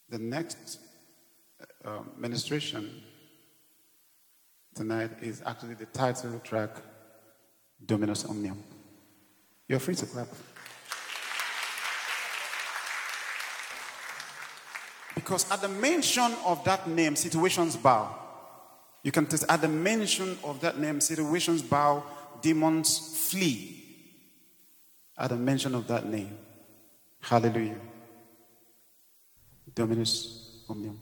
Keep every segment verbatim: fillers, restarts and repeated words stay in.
The next uh, ministration tonight is actually the title track, Dominus Omnium. You're free to clap. Because at the mention of that name, situations bow. You can test at the mention of that name, situations bow, demons flee. At the mention of that name. Hallelujah. Dominus Omnium.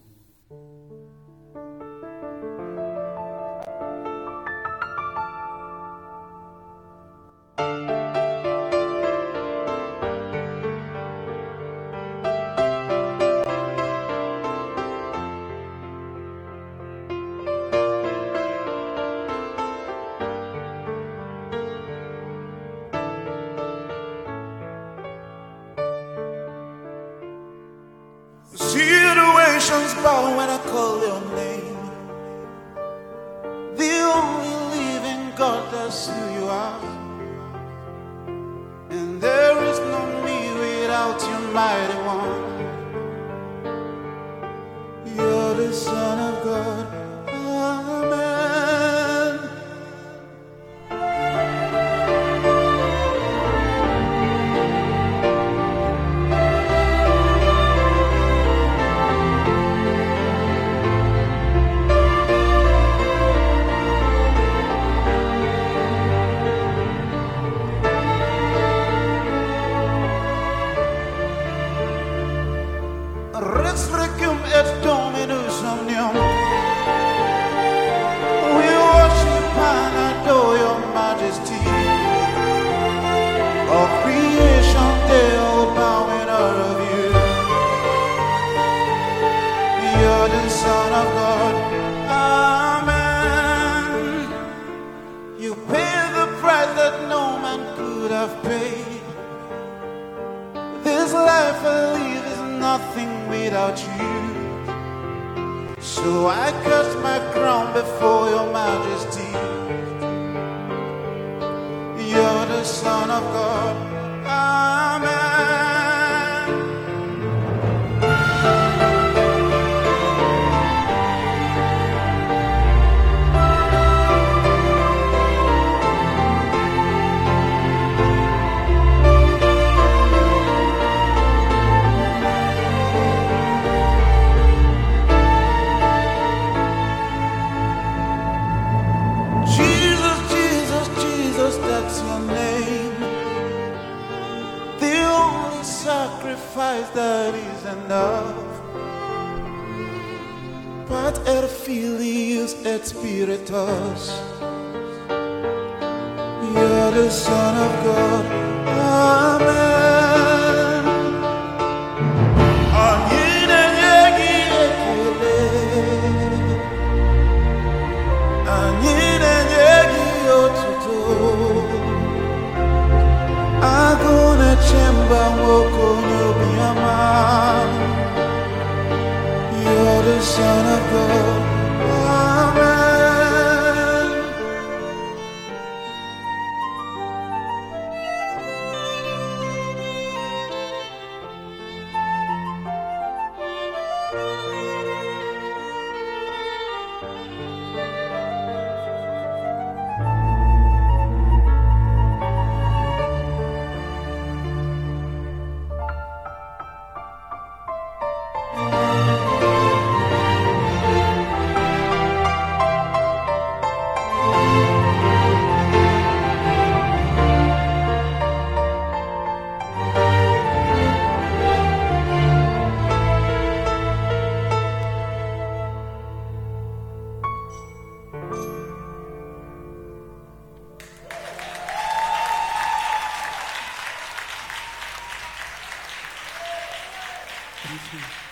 Situations bow when I call your name. The only living God, that's who you are. And there is no me without you, mighty one. You're the Son of God. Amen. Rex Requiem et Dominus Omnium. We worship and adore your majesty. All creation, they all bowing out of you. You're the Son of God. Amen. You paid the price that no man could have paid. This life I live is nothing without you. So I cast my crown before your majesty. You're the Son of God. Amen. That's your name. The only sacrifice that is enough. Pat et Filius et Spiritus. You're the Son of God. Amen. Anyine yegi ekele. Anyine yegi otuto. Agone chemba woko nyobiyama. You're the Son of God. Amen. Thank you.